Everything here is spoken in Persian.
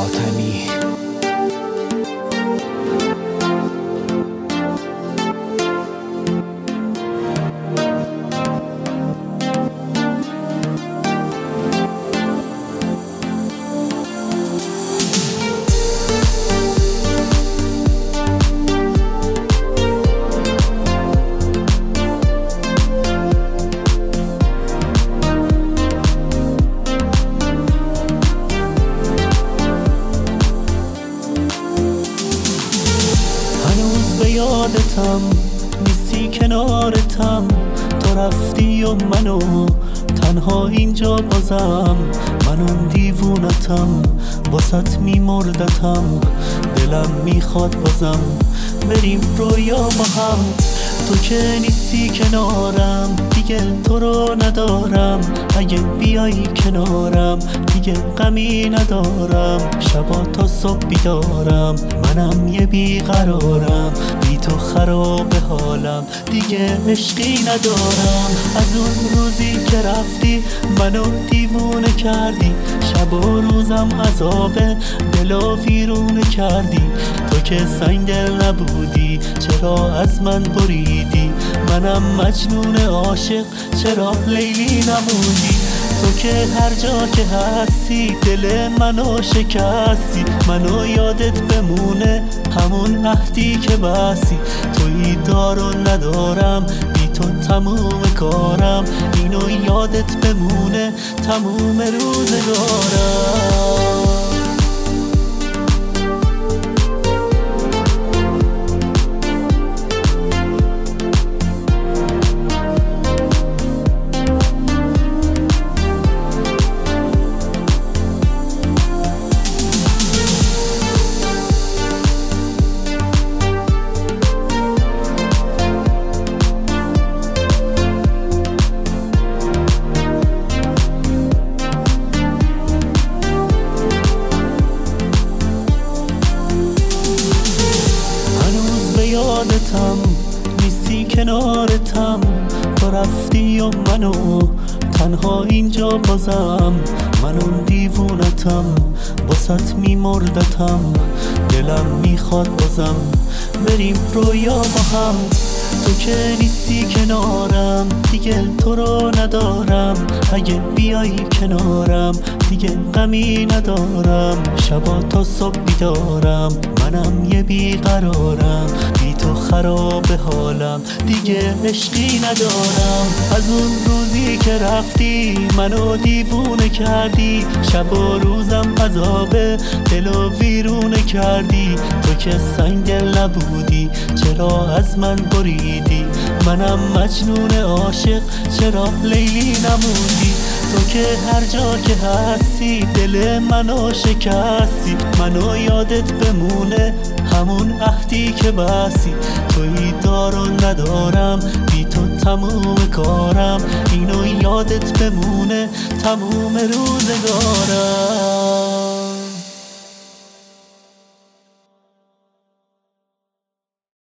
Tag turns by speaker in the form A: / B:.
A: حاتمی.
B: یادتم نیستی کنارتم، تو رفتی و منو تنها اینجا بازم. من اون دیوونتم واسط میمردتم، دلم میخواد بازم بریم رویا با هم. تو که نیستی کنارم دیگه تو رو ندارم، اگه بیایی کنارم دیگه غمی ندارم. شبا تا صبح بیدارم، منم یه بیقرارم، بی تو خراب حالم دیگه عشقی ندارم. از اون روزی که رفتی منو دیوونه کردی، شب و روزم عذاب دلو ویرونه کردی. تو که سنگ دل نبودی چرا از من بریدی، منم مجنون عاشق چرا لیلی نموندی. تو که هر جا که هستی دل منو شکستی، منو یادت بمونه همون عهدی که بستی. تویی دارو ندارم بی تو تموم کارم، اینو یادت بمونه تموم روزگارم. یادتم نیستی کنارتم، تو رفتی و منو تنها اینجا بازم. من اون دیوونتم واسط میمردتم، دلم میخواد بازم بریم رویا با هم. تو که نیستی کنارم دیگه تو رو ندارم، اگه بیایی کنارم دیگه غمی ندارم. شبا تا صبح بیدارم، منم یه بیقرارم، بی تو خراب حالم دیگه عشقی ندارم. از اون روزی که رفتی منو دیوونه کردی، شب و روزم عذاب دلو ویرونه کردی. تو که سنگ دل نبودی چرا از من بریدی، منم مجنون عاشق چرا لیلی نموندی. تو که هر جا که هستی دل منو شکستی، منو یادت بمونه همون عهدی که بستی. تویی دارو ندارم بی تو تموم کارم، اینو یادت بمونه تموم روزگارم.